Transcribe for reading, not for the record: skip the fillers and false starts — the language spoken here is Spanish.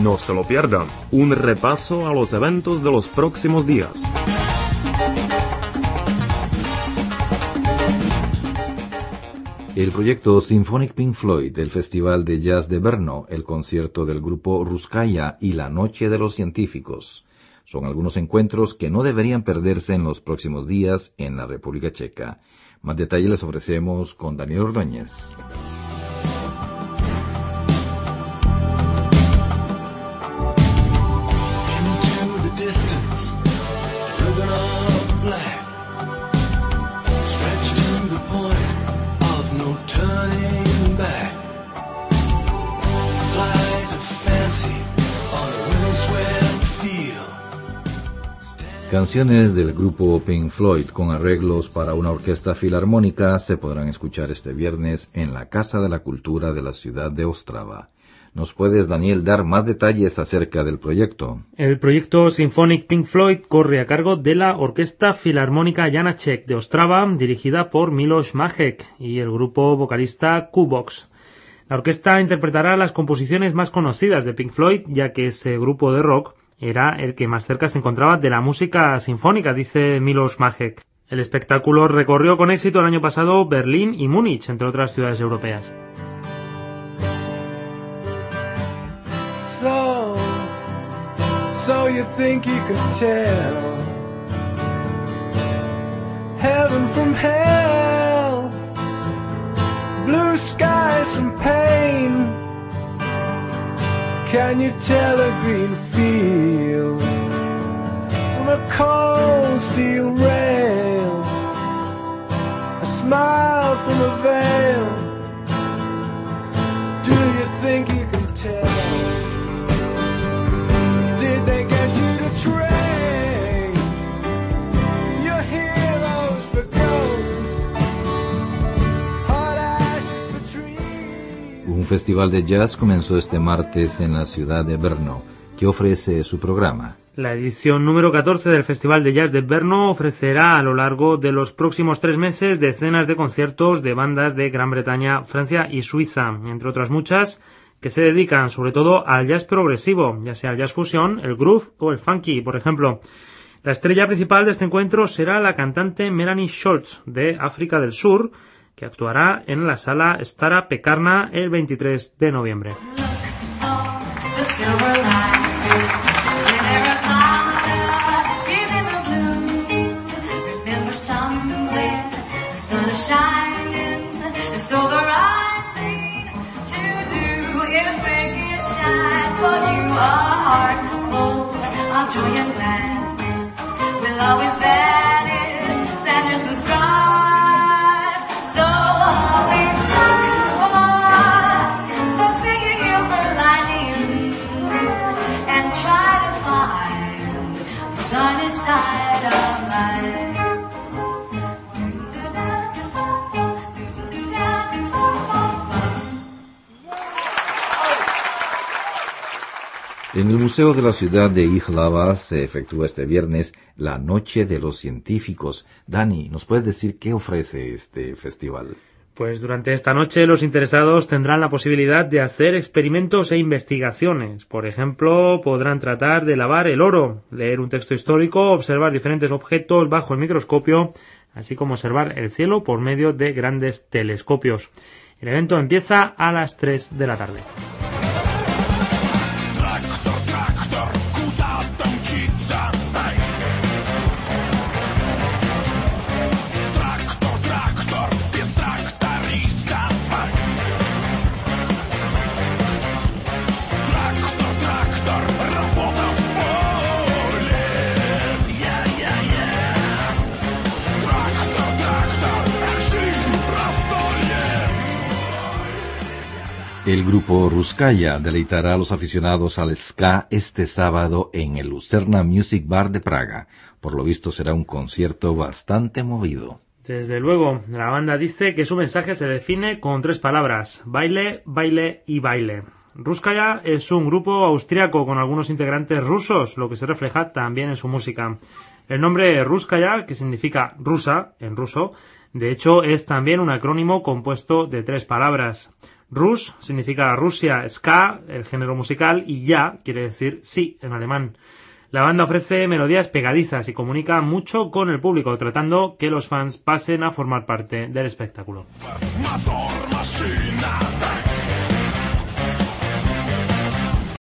No se lo pierdan, un repaso a los eventos de los próximos días. El proyecto Symphonic Pink Floyd, el Festival de Jazz de Brno, el concierto del grupo Ruskaya y la Noche de los Científicos. Son algunos encuentros que no deberían perderse en los próximos días en la República Checa. Más detalles les ofrecemos con Daniel Ordóñez. Canciones del grupo Pink Floyd con arreglos para una orquesta filarmónica se podrán escuchar este viernes en la Casa de la Cultura de la ciudad de Ostrava. ¿Nos puedes, Daniel, dar más detalles acerca del proyecto? El proyecto Symphonic Pink Floyd corre a cargo de la Orquesta Filarmónica Janáček de Ostrava, dirigida por Miloš Mašek, y el grupo vocalista Q-Box. La orquesta interpretará las composiciones más conocidas de Pink Floyd, ya que ese grupo de rock era el que más cerca se encontraba de la música sinfónica, dice Miloš Mašek. El espectáculo recorrió con éxito el año pasado Berlín y Múnich, entre otras ciudades europeas. So you think you can tell heaven from hell, blue skies from pain. Can you tell a green field from a cold steel rail, a smile from a veil? Do you think you can tell? Did they get you to trade your heroes for ghosts, hot ashes for trees? Un festival de jazz comenzó este martes en la ciudad de Brno, que ofrece su programa. La edición número 14 del Festival de Jazz de Brno ofrecerá a lo largo de los próximos 3 meses decenas de conciertos de bandas de Gran Bretaña, Francia y Suiza, entre otras muchas, que se dedican sobre todo al jazz progresivo, ya sea el jazz fusión, el groove o el funky, por ejemplo. La estrella principal de este encuentro será la cantante Melanie Scholz, de África del Sur, que actuará en la sala Stara Pekarna el 23 de noviembre. En el Museo de la ciudad de Jihlava se efectúa este viernes la Noche de los Científicos. Dani, ¿nos puedes decir qué ofrece este festival? Pues durante esta noche los interesados tendrán la posibilidad de hacer experimentos e investigaciones. Por ejemplo, podrán tratar de lavar el oro, leer un texto histórico, observar diferentes objetos bajo el microscopio, así como observar el cielo por medio de grandes telescopios. El evento empieza a las 3 de la tarde. El grupo Ruskaya deleitará a los aficionados al ska este sábado en el Lucerna Music Bar de Praga. Por lo visto será un concierto bastante movido. Desde luego, la banda dice que su mensaje se define con 3 palabras: baile, baile y baile. Ruskaya es un grupo austriaco con algunos integrantes rusos, lo que se refleja también en su música. El nombre Ruskaya, que significa rusa en ruso, de hecho es también un acrónimo compuesto de 3 palabras. Rus significa Rusia, ska, el género musical, y ja quiere decir sí en alemán. La banda ofrece melodías pegadizas y comunica mucho con el público, tratando que los fans pasen a formar parte del espectáculo. Motor, maszyna, tak